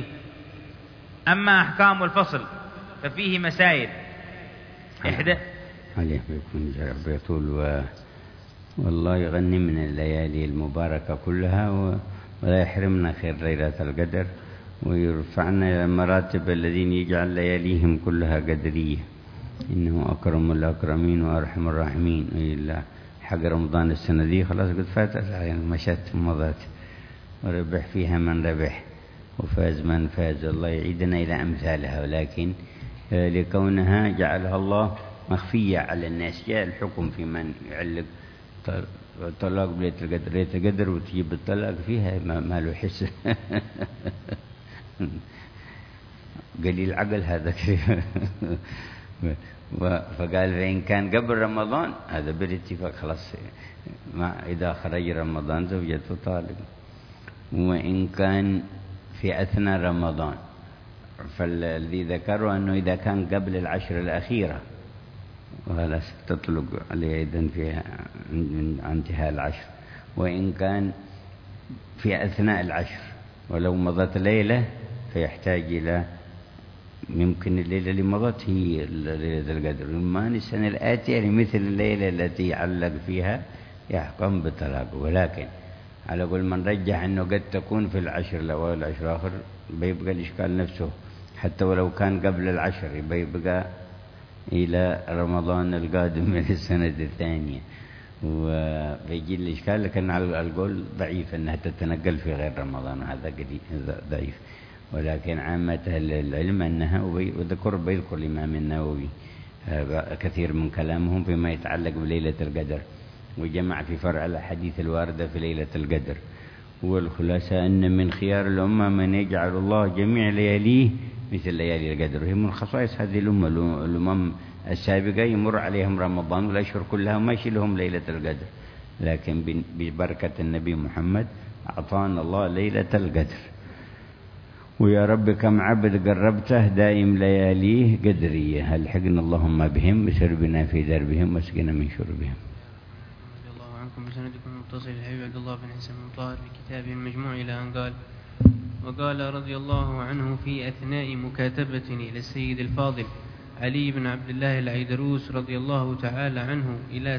أما أحكام الفصل ففيه مسائل إحدى عليه بيكون جرب يطول والله يغني من الليالي المباركة كلها ولا يحرمنا خير ليلة القدر، ويرفعنا إلى مراتب الذين يجعل لياليهم كلها قدرية، إنه أكرم الأكرمين وأرحم الراحمين. إلا حق رمضان السنة دي خلاص قد فاتت، يعني مشت ومضت، وربح فيها من ربح وفاز من فاز. الله يعيدنا إلى أمثالها، ولكن لكونها جعلها الله مخفية على الناس جاء الحكم في من يعلق طلاق بليلة القدر، ليلة القدر وتجيب الطلاق فيها ما له حس قليل عقل هذا. فقال فإن كان قبل رمضان هذا بالاتفاق خلاص، إذا خرج رمضان زوجته طالق. وإن كان في أثناء رمضان، فالذي ذكروا أنه إذا كان قبل العشر الأخيرة وهذا تطلق عليه أيضا فيها عند انتهاء العشر. وإن كان في أثناء العشر ولو مضت ليلة فيحتاج إلى ممكن الليلة اللي مضت هي ليلة القدر، ما السنة الآتية لمثل الليلة التي علق فيها يحكم بطلاقه. ولكن على كل من رجح أنه قد تكون في العشر الأول والعشر الآخر بيبقى الإشكال نفسه، حتى ولو كان قبل العشر بيبقى إلى رمضان القادم من السنة الثانية وبيجي الإشكال. لكن على القول ضعيف أنها تتنقل في غير رمضان، هذا ضعيف. ولكن عامة العلم أنها، وذكر بيذكر الإمام النووي كثير من كلامهم فيما يتعلق بليلة القدر، وجمع في فرع الحديث الواردة في ليلة القدر. والخلاصة أن من خيار الأمة من يجعل الله جميع لياليه مثل ليالي القدر، وهي من خصائص هذه الأمة. الأمم السابقة يمر عليهم رمضان والأشهر كلها وما يشيلهم ليلة القدر، لكن ببركة النبي محمد أعطانا الله ليلة القدر. ويا رب كم عبد قربته دائم لياليه قدرية، ألحقنا اللهم بهم بسربنا في دربهم واسقنا من شربهم. رضي الله عنكم بسندكم المتصل الحبيب عبد الله بن حسن المطهر في كتابه المجموع إلى أن قال: وقال رضي الله عنه في أثناء مكاتبة إلى السيد الفاضل علي بن عبد الله العيدروس رضي الله تعالى عنه إلى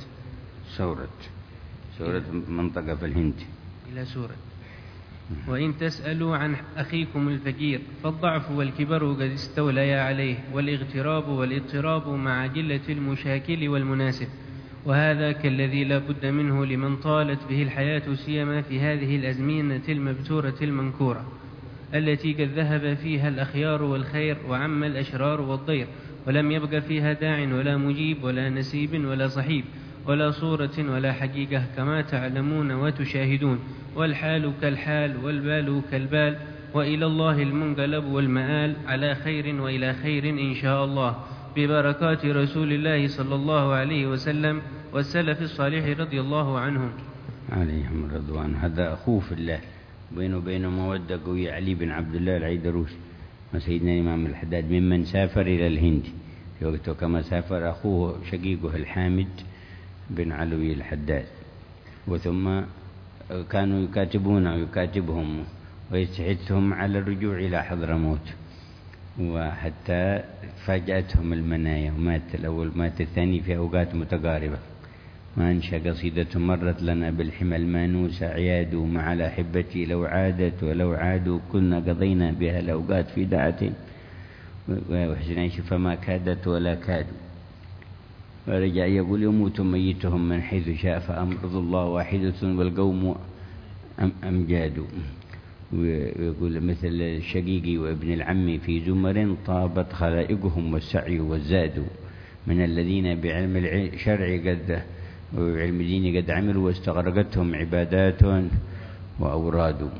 سورة منطقة في الهند، إلى سورة: وإن تسألوا عن أخيكم الفقير فالضعف والكبر قد استوليا عليه، والاغتراب والاضطراب مع جلة المشاكل والمناسب، وهذا كالذي لا بد منه لمن طالت به الحياة، سيما في هذه الأزمنة المبتورة المنكورة التي قد ذهب فيها الأخيار والخير وعم الأشرار والضير، ولم يبق فيها داع ولا مجيب ولا نسيب ولا صحيب ولا صورة ولا حقيقة، كما تعلمون وتشاهدون. والحال كالحال والبال كالبال، وإلى الله المنقلب والمآل، على خير وإلى خير إن شاء الله، ببركات رسول الله صلى الله عليه وسلم والسلف الصالح رضي الله عنهم عليهم الرضوان. هذا أخوه في الله، بينه وبين مودة قوية، علي بن عبد الله العيدروس وسيدنا الإمام الحداد، ممن سافر إلى الهند في وقته، كما سافر أخوه شقيقه الحامد بن علوي الحداد. وثم كانوا يكاتبهم ويستحثهم على الرجوع إلى حضرموت، وحتى فاجأتهم المنايا، ومات الأول مات الثاني في أوقات متقاربة. وأنشأ قصيدة: مرت لنا بالحمى المانوس عياد، مع الأحبة لو عادت ولو عادوا، كنا قضينا بها الأوقات في دعة وحسن عيش فما كادت ولا كادوا. ورجع يقول: يموت ميتهم من حيث شاء، فأمرض الله واحدة والقوم أمجاد. ويقول: مثل شقيقي وابن العم في زمر، طابت خلائقهم والسعي والزاد، من الذين بعلم الشرع قد وعلم الدين قد عملوا، واستغرقتهم عبادات وأوراد.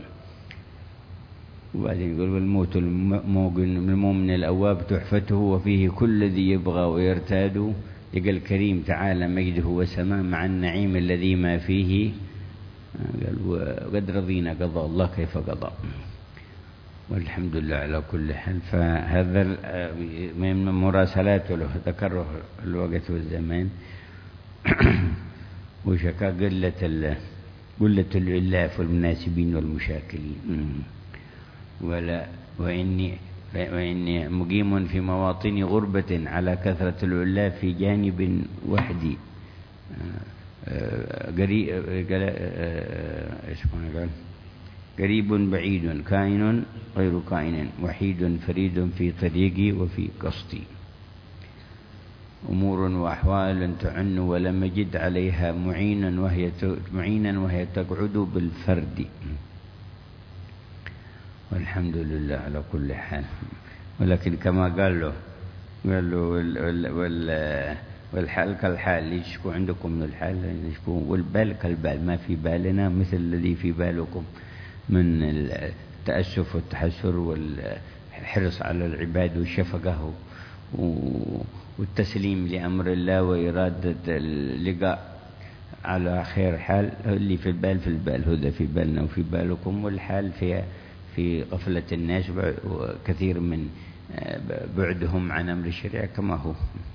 وبعدين يقول: والموت المؤمن الأواب تحفته، وفيه كل ذي يبغى ويرتاد، يقول الكريم تعالى مجده وسماء، مع النعيم الذي ما فيه، قال: وقد رضينا قضاء الله كيف قضى. والحمد لله على كل حال. فهذا من مراسلاته له ذكره الوقت والزمان وشكا قلة العلاف والمناسبين والمشاكلين. وإني مقيم في مواطن غربة، على كثرة العلاف في جانب وحدي، قريب بعيد، كائن غير كائن، وحيد فريد في طريقي وفي قصدي، أمور وأحوال تعن ولم أجد عليها معينا وهي تقعد بالفرد. والحمد لله على كل حال. ولكن كما قال له والحال كالحال، يشكو عندكم من الحال يشكو، والبال كالبال، ما في بالنا مثل الذي في بالكم من التأسف والتحسر والحرص على العباد والشفقة والتسليم لأمر الله وإرادة اللقاء على خير حال. اللي في البال في البال، هذا في بالنا وفي بالكم، والحال في غفلة الناس وكثير من بعدهم عن أمر الشريعة كما هو.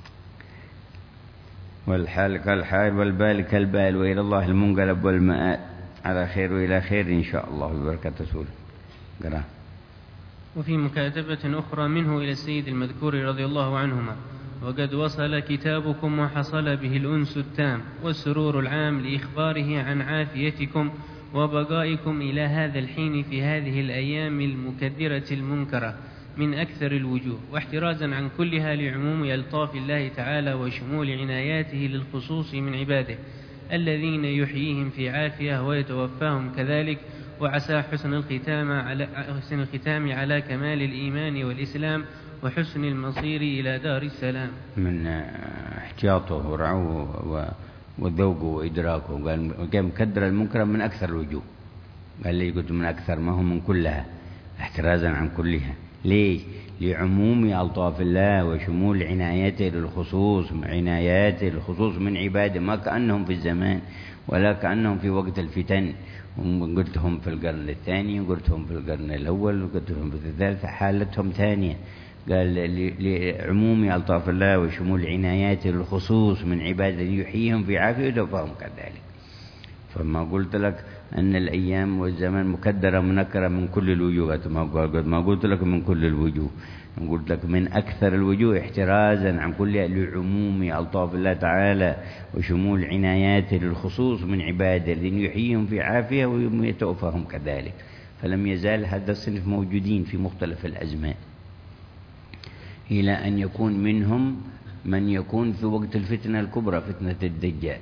والحال كالحال والبال كالبال، وإلى الله المنقلب والمآل. على خير وإلى خير إن شاء الله ببركة رسوله. قرأ. وفي مكاتبة أخرى منه إلى السيد المذكور رضي الله عنهما: وقد وصل كتابكم وحصل به الأنس التام والسرور العام لإخباره عن عافيتكم وبقائكم إلى هذا الحين في هذه الأيام المكدرة المنكرة من أكثر الوجوه، واحترازا عن كلها لعموم ألطاف الله تعالى وشمول عناياته للخصوص من عباده الذين يحييهم في عافية ويتوفاهم كذلك. وعسى حسن الختام على كمال الإيمان والإسلام وحسن المصير إلى دار السلام. من احتياطه ورعوه وذوقه وإدراكه قال مكدر المنكر من أكثر الوجوه. قال لي قلت من أكثر ما هو من كلها، احترازا عن كلها. ليش؟ لعموم ألطاف الله وشمول عنايته للخصوص من عباده، ما كأنهم في الزمان ولا كأنهم في وقت الفتن. قلتهم في القرن الثاني وقلتهم في القرن الأول وقلتهم في الثالث، حالتهم ثانية. قال لعموم ألطاف الله وشمول عناياته للخصوص من عباده يحييهم في عافية ويتوفاهم كذلك. فما قلت لك أن الأيام والزمان مكدرة منكرة من كل الوجوه، ما قلت لك من كل الوجوه، قلت لك من أكثر الوجوه احترازا عن كل لعموم ألطاف الله تعالى وشمول عناياته للخصوص من عباده الذين يحييهم في عافية ويتوفاهم كذلك. فلم يزال هذا الصنف موجودين في مختلف الأزمان، إلى أن يكون منهم من يكون في وقت الفتنة الكبرى فتنة الدجال،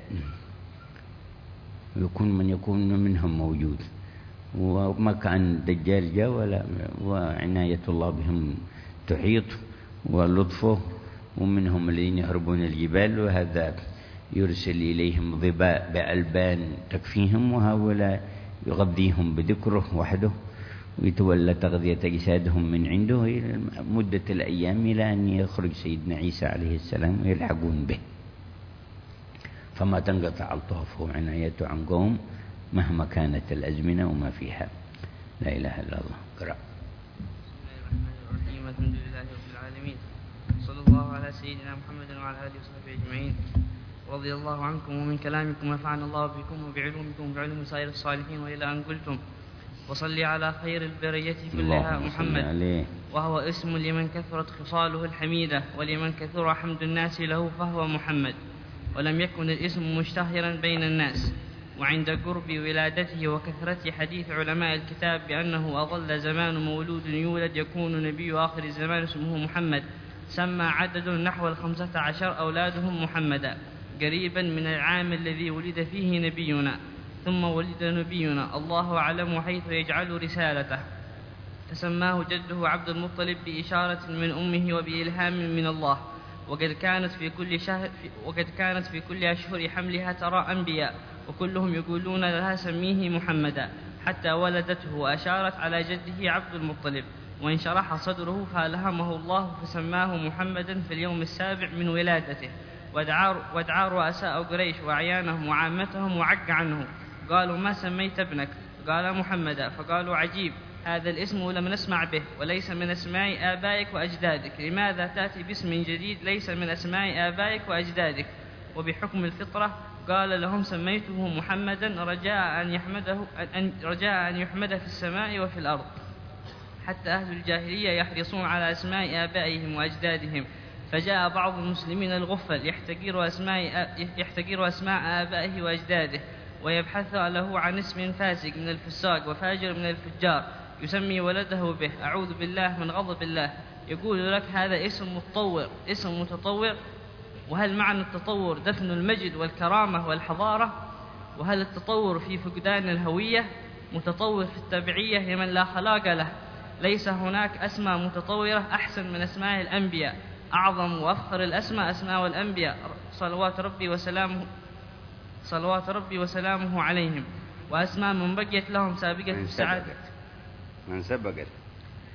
ويكون من يكون منهم موجود، وما كان الدجال جاء ولا، وعناية الله بهم تحيط ولطفه. ومنهم الذين يهربون الجبال، وهذا يرسل إليهم ظباء بألبان تكفيهم، وهؤلاء يغذيهم بذكره وحده ويتولى تغذية أجسادهم من عنده مدة الأيام إلى أن يخرج سيدنا عيسى عليه السلام ويلحقون به. فما تنقطع ألطافه وعنايته عن قوم مهما كانت الأزمنة وما فيها. لا إله إلا الله. قرأ. بسم الله الرحمن الرحيم. الحمد لله رب العالمين، صلى الله على سيدنا محمد وعلى آله وصحبه أجمعين. رضي الله عنكم ومن كلامكم ونفعنا الله بكم وبعلومكم وبعلوم سائر الصالحين. وإلى أن قلتم: وصل على خير البرية كلها محمد، وهو اسم لمن كثرت خصاله الحميدة، ولمن كثر حمد الناس له فهو محمد. ولم يكن الاسم مشتهرا بين الناس. وعند قرب ولادته وكثرة حديث علماء الكتاب بأنه أظل زمان مولود يولد يكون نبي آخر الزمان اسمه محمد، سمى عدد نحو 15 أولادهم محمدا، قريبا من العام الذي ولد فيه نبينا. ثم ولد نبينا الله أعلم حيث يجعل رسالته، فسماه جده عبد المطلب بإشارة من أمه وبإلهام من الله. وقد كانت في كل أشهر حملها ترى أنبياء، وكلهم يقولون لها سميه محمدا، حتى ولدته وأشارت على جده عبد المطلب، وانشرح صدره فألهمه الله فسماه محمدا في اليوم السابع من ولادته. ودعا رؤساء قريش وأعيانهم وعامتهم وعق عنه، قالوا: ما سميت ابنك؟ قال: محمدا. فقالوا: عجيب، هذا الاسم لم نسمع به وليس من أسماء آبائك وأجدادك، لماذا تأتي باسم جديد ليس من أسماء آبائك وأجدادك؟ وبحكم الفطرة قال لهم: سميته محمدا رجاء أن يحمد في السماء وفي الأرض. حتى أهل الجاهلية يحرصون على أسماء آبائهم وأجدادهم، فجاء بعض المسلمين الغفل يحتقر أسماء آبائه وأجداده، ويبحث له عن اسم فاسق من الفساق وفاجر من الفجار يسمي ولده به، أعوذ بالله من غضب الله. يقول لك: هذا اسم متطور. وهل معنى التطور دفن المجد والكرامة والحضارة؟ وهل التطور في فقدان الهوية؟ متطور في التبعية لمن لا خلاق له. ليس هناك أسماء متطورة أحسن من أسماء الأنبياء. أعظم وأفخر الأسماء أسماء الأنبياء صلوات ربي وسلامه عليهم، وأسماء من بقيت لهم سابقة السعادة. من سبقت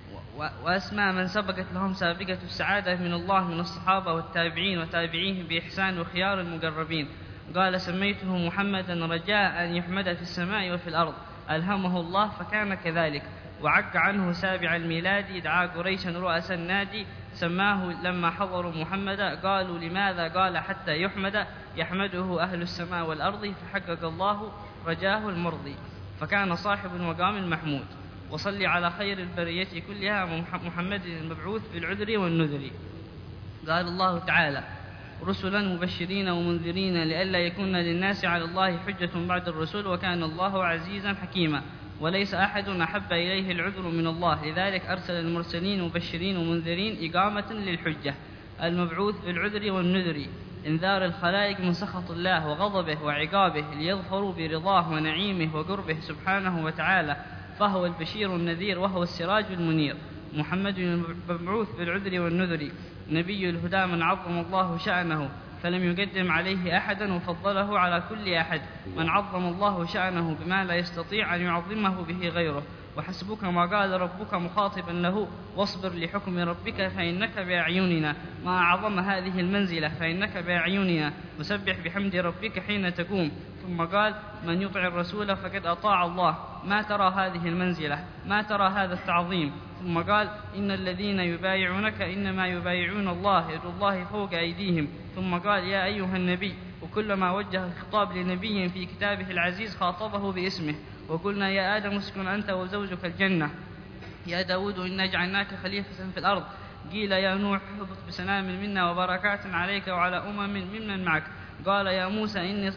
وأسماء من سبقت لهم سابقة السعادة من الله من الصحابة والتابعين وتابعيهم بإحسان وخيار المقربين. قال: سميته محمدا رجاء أن يحمد في السماء وفي الأرض، ألهمه الله فكان كذلك. وعق عنه سابع الميلاد، دعا قريشا رؤسا النادي، سماه لما حضروا محمدا. قالوا: لماذا؟ قال: حتى يحمد، يحمده أهل السماء والأرض، فحقق الله رجاه المرضي، فكان صاحب المقام المحمود. وصل على خير البرية كلها محمد المبعوث بالعذر والنذر. قال الله تعالى: رسلا مبشرين ومنذرين لئلا يكون للناس على الله حجة بعد الرسل، وكان الله عزيزا حكيما. وليس أحد أحب إليه العذر من الله، لذلك أرسل المرسلين مبشرين ومنذرين إقامة للحجة. المبعوث بالعذر والنذر إنذار الخلائق من سخط الله وغضبه وعقابه، ليظفروا برضاه ونعيمه وقربه سبحانه وتعالى، فهو البشير النذير وهو السراج المنير. محمد المبعوث بالعذر والنذر نبي الهدى من عظم الله شأنه، فلم يقدم عليه أحدا وفضله على كل أحد. من عظم الله شأنه بما لا يستطيع أن يعظمه به غيره. وحسبك ما قال ربك مخاطبا له: واصبر لحكم ربك فإنك بأعيننا. ما أعظم هذه المنزلة، فإنك بأعيننا. وسبح بحمد ربك حين تقوم. ثم قال: من يطع الرسول فقد أطاع الله. ما ترى هذه المنزلة؟ ما ترى هذا التعظيم؟ ثم قال: إن الذين يبايعونك إنما يبايعون الله، يد الله فوق أيديهم. ثم قال: يا أيها النبي. وكلما وجه الخطاب لنبي في كتابه العزيز خاطبه باسمه. وقلنا: يا آدم اسكن أنت وزوجك الجنة. يا داود إنا جعلناك خليفة في الأرض. قيل: يا نوح اهبط بسلام منا وبركات عليك وعلى ممن معك. قال: يا موسى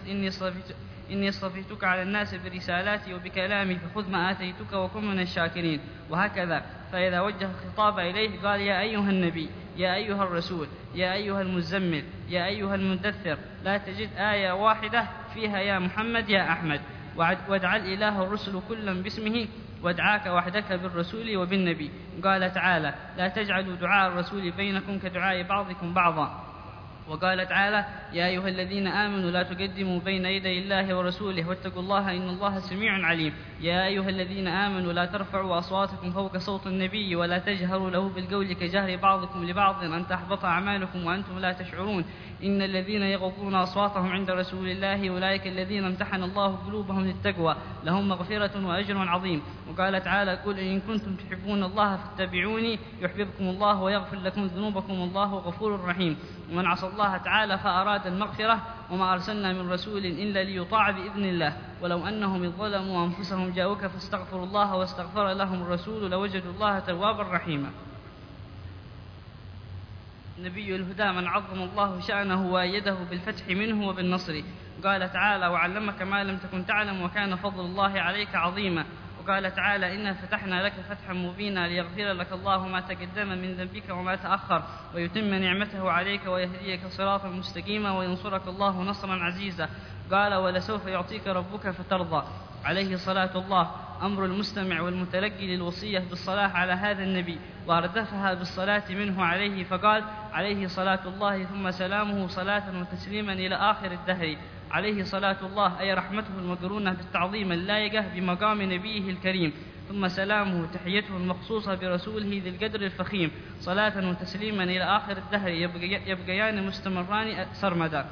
إني اصطفيتك على الناس برسالاتي وبكلامي، فخذ ما آتيتك وكن من الشاكرين. وهكذا. فإذا وجه الخطاب إليه قال: يا أيها النبي، يا أيها الرسول، يا أيها المزمل، يا أيها المدثر. لا تجد آية واحدة فيها يا محمد يا أحمد. وادعى الإله الرسل كلا باسمه، وادعاك وحدك بالرسول وبالنبي. قال تعالى: لا تجعلوا دعاء الرسول بينكم كدعاء بعضكم بعضا. وقال تعالى: يا أيها الذين آمنوا لا تقدموا بين يدي الله ورسوله واتقوا الله إن الله سميع عليم. يا أيها الذين آمنوا لا ترفعوا أصواتكم فوق صوت النبي ولا تجهروا له بالقول كجهر بعضكم لبعض أن تحبط أعمالكم وأنتم لا تشعرون. إن الذين يغضون أصواتهم عند رسول الله أولئك الذين امتحن الله قلوبهم للتقوى، لهم مغفرة وأجر عظيم. وقال تعالى: قل إن كنتم تحبون الله فاتبعوني يحببكم الله ويغفر لكم ذنوبكم والله غفور رحيم. ومن عصى الله تعالى فأراد المغفرة: وما أرسلنا من رسول إلا ليطاع بإذن الله، ولو أنهم إذ ظلموا أنفسهم جاءوك فاستغفروا الله واستغفر لهم الرسول لوجدوا الله توابا رحيما. نبي الهدى من عظم الله شأنه وأيده بالفتح منه وبالنصر. قال تعالى: وعلمك ما لم تكن تعلم وكان فضل الله عليك عظيما. وقال تعالى: إنا فتحنا لك فتحا مبينا ليغفر لك الله ما تقدم من ذنبك وما تأخر ويتم نعمته عليك ويهديك صراطا مستقيما وينصرك الله نصرا عزيزا. قال: ولسوف يعطيك ربك فترضى. عليه صلاة الله. أمر المستمع والمتلقي للوصية بالصلاة على هذا النبي، واردفها بالصلاة منه عليه، فقال: عليه صلاة الله ثم سلامه صلاة وتسليما إلى آخر الدهر. عليه صلاة الله أي رحمته المقرونة بالتعظيم اللائقة بمقام نبيه الكريم، ثم سلامه تحيته المخصوصة برسوله ذي القدر الفخيم، صلاة وتسليما إلى آخر الدهر يبقيان مستمران سرمدا.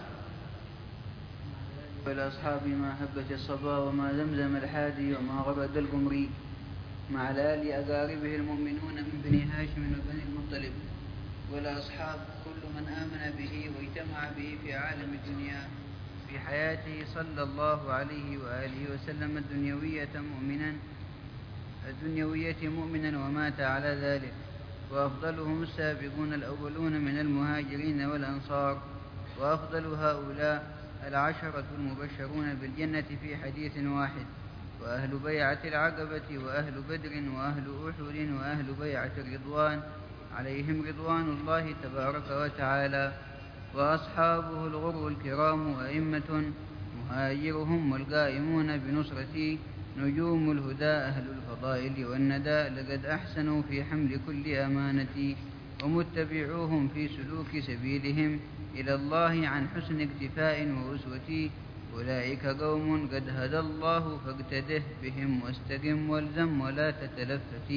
والأصحاب ما هبت الصبا وما زمزم الحادي وما غبد القمري، مع الآل أقاربه المؤمنون من بني هاشم وبني المطلب. والأصحاب كل من آمن به واجتمع به في عالم الدنيا في حياته صلى الله عليه وآله وسلم الدنيوية مؤمنا ومات على ذلك. وأفضلهم السابقون الأولون من المهاجرين والأنصار. وأفضل هؤلاء العشرة المبشرون بالجنة في حديث واحد: وأهل بيعة العقبة وأهل بدر وأهل أحد وأهل بيعة الرضوان عليهم رضوان الله تبارك وتعالى. وأصحابه الغر الكرام أئمة مهاجرهم والقائمون بنصرته نجوم الهدى أهل الفضائل والندى، لقد أحسنوا في حمل كل أمانة، ومتبعوهم في سلوك سبيلهم إلى الله عن حسن اكتفاء وأسوة. أولئك قوم قد هدى الله فاقتده بهم واستقم والزم ولا تتلفت.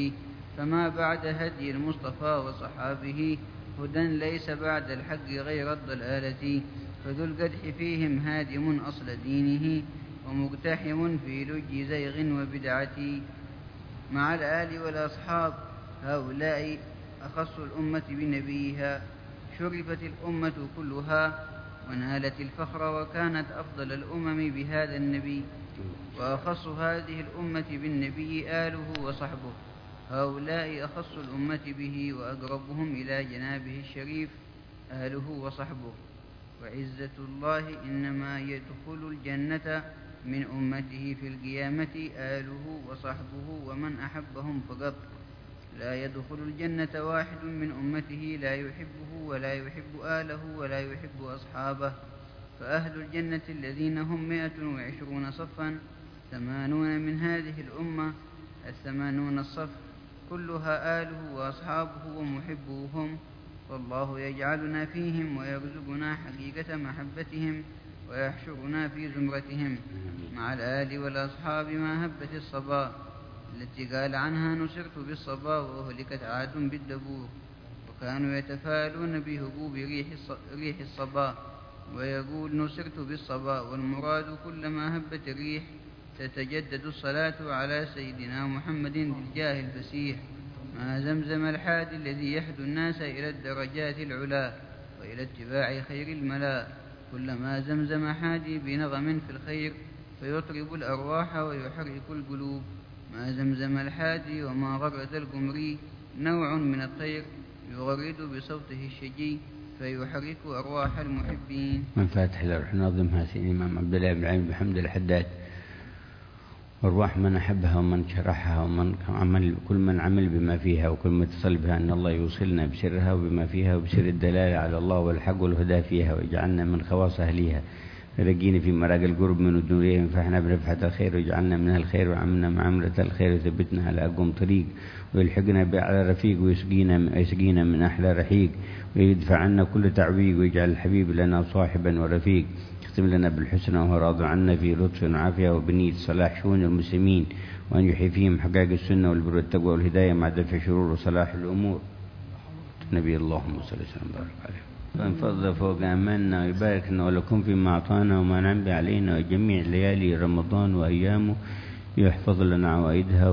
فما بعد هدي المصطفى وصحابه هدى ليس بعد الحق غير الضلالة، فذو القدح فيهم هادم أصل دينه ومقتحم في لج زيغ وبدعة. مع الآل والأصحاب هؤلاء أخص الأمة بنبيها، شرفت الأمة كلها ونالت الفخر وكانت أفضل الأمم بهذا النبي، وأخص هذه الأمة بالنبي آله وصحبه، هؤلاء أخص الأمة به وأقربهم إلى جنابه الشريف آله وصحبه. وعزة الله إنما يدخل الجنة من أمته في القيامة آله وصحبه ومن أحبهم فقط، لا يدخل الجنة واحد من أمته لا يحبه ولا يحب آله ولا يحب أصحابه. فأهل الجنة الذين هم 120 صفا 80 من هذه الأمة 80 الصف كلها آله وأصحابه ومحبوهم، والله يجعلنا فيهم ويرزقنا حقيقة محبتهم ويحشرنا في زمرتهم مع الآل والأصحاب ما هبت الصبا التي قال عنها نصرت بالصبا وأهلكت عاد بالدبور، وكانوا يتفاءلون بهبوب ريح الصبا ويقول نصرت بالصبا، والمراد كلما هبت الريح تتجدد الصلاة على سيدنا محمد بالجاه الفسيح مع زمزم الحادي الذي يحدو الناس إلى الدرجات العلا وإلى اتباع خير الملا. كلما زمزم حادي بنغم في الخير فيطرب الأرواح ويحرك القلوب، ما زمزم الحادي وما غرد القمري نوع من الطير يغرد بصوته الشجي فيحرك أرواح المحبين. من فاتح لروح ناظمها سيدي الإمام عبد الله بن عامر بحمد الحداد، وارواح من أحبها ومن شرحها ومن عمل كل من عمل بما فيها وكل ما اتصل بها أن الله يوصلنا بسرها وبما فيها وبسر الدلالة على الله والحق والهدى فيها، ويجعلنا من خواص أهليها، رجينا في مراج القرب من الدنيا فاحنا بنفحة الخير ويجعلنا منها الخير وعملنا معاملة الخير وثبتنا على أقوم طريق، ويلحقنا بأعلى رفيق ويسقينا من أحلى رحيق، ويدفع عنا كل تعويق ويجعل الحبيب لنا صاحبا ورفيق، يختم لنا بالحسنى وهو راض عنا في لطف وعافية وبنية صلاح شؤون المسلمين، وأن يحيي فيهم حقائق السنة والبر والتقوى والهداية مع دفع شرور وصلاح الأمور. نبي اللهم صل وسلم وبارك عليه وأن فضل فوق أماننا ويباركنا ولكم فيما أعطانا وما نعم علينا وجميع ليالي رمضان وأيامه، يحفظ لنا عوائدها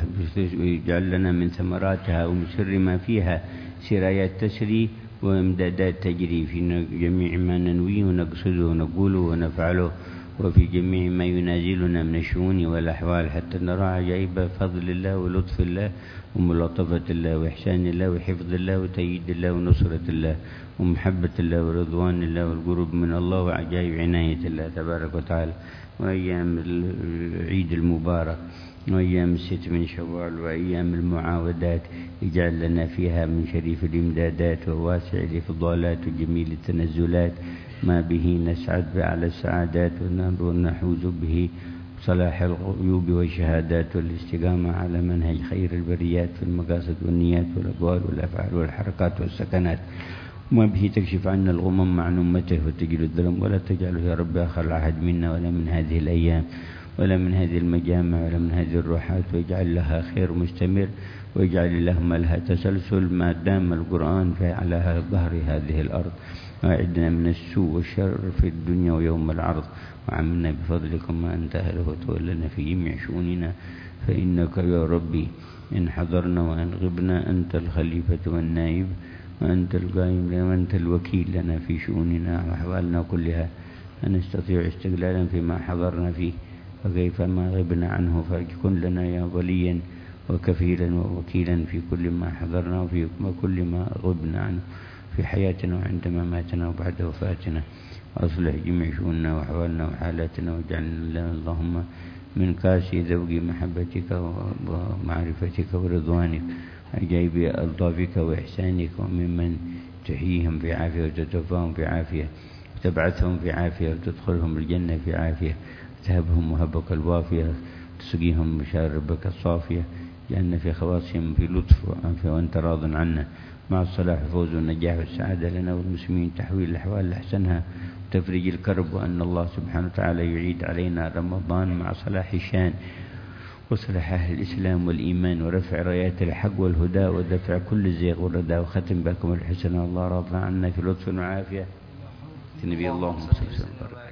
ويجعل لنا من ثمراتها ومن سر ما فيها سرايات تسري وامدادات تجري في جميع ما ننويه ونقصده ونقوله ونفعله، وفي جميع ما ينازلنا من الشؤون والأحوال، حتى نرى عجائب فضل الله ولطف الله وملاطفة الله وإحسان الله وحفظ الله وتأييد الله ونصرة الله ومحبة الله ورضوان الله والقرب من الله وعجائب عناية الله تبارك وتعالى. وأيام العيد المبارك وأيام الست من شوال وأيام المعاودات يجعل لنا فيها من شريف الإمدادات وواسع الإفضالات وجميل التنزلات ما به نسعد بأعلى السعادات ونحوز به صلاح الغيوب والشهادات والاستقامة على منهج خير البريات في المقاصد والنيات والأقوال والأفعال والحركات والسكنات، وما به تكشف عنا الغمم مع أمته وتجل الظلم، ولا تجعله يا رب آخر العهد منا ولا من هذه الأيام ولا من هذه المجامع ولا من هذه الروحات، واجعل لها خير مستمر، واجعل اللهم لها تسلسل ما دام القرآن على ظهر هذه الأرض، وأعدنا من السوء والشر في الدنيا ويوم العرض، وعملنا بفضلكم ما أنت أهله وتولنا في جميع شؤوننا، فإنك يا ربي إن حضرنا وإن غبنا أنت الخليفة والنائب وأنت القائم وأنت الوكيل لنا في شؤوننا وأحوالنا كلها، فنستطيع استقلالا فيما حضرنا فيه، وكيف ما غبنا عنه فكن لنا يا وليا وكفيلا ووكيلا في كل ما حضرنا وفي كل ما غبنا عنه في حياتنا وعند مماتنا وبعد وفاتنا، وأصلح جميع شؤوننا وأحوالنا وحالاتنا، واجعلنا اللهم من كاسي ذوق محبتك ومعرفتك ورضوانك عجائب ألطافك وإحسانك، وممن تحييهم في عافية وتتوفاهم في عافية وتبعثهم في عافية وتدخلهم الجنة في عافية، تهبهم وهبك الوافية تسقيهم بشاربك الصافية، لأن في خواصهم في لطف وعافية وأنت راض عنا، مع الصلاح والفوز والنجاح والسعادة لنا والمسلمين، تحويل الأحوال لأحسنها وتفريج الكرب، وأن الله سبحانه وتعالى يعيد علينا رمضان مع صلاح الشان وصلح أهل الإسلام والإيمان ورفع رايات الحق والهدى ودفع كل زيغ والردى وختم بكم الحسنى. الله رافع عنا في لطف وعافية. النبي اللهم صل وسلم.